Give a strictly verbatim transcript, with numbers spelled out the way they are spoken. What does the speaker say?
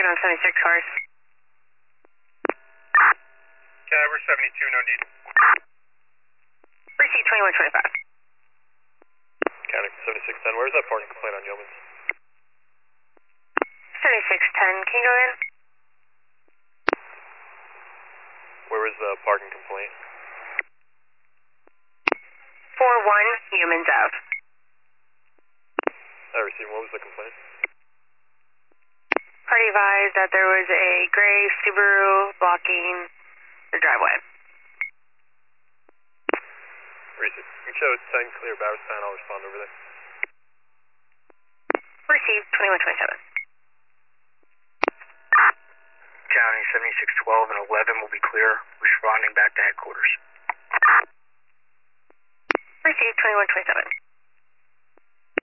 Target on seventy-six cars. Caliber seventy-two, no need. Receive twenty-one twenty-five. Counting seventy-six ten, where's that parking complaint on Yeomans? seventy-six ten, can you go in? Where was the parking complaint? four one, Humans Ave. I received, what was the complaint? Party advised that there was a gray Subaru blocking the driveway. Received. You can show ten clear, Barristown, I'll respond over there. Received twenty-one twenty-seven. County seventy-six twelve and eleven will be clear, responding back to headquarters. Received twenty-one twenty-seven.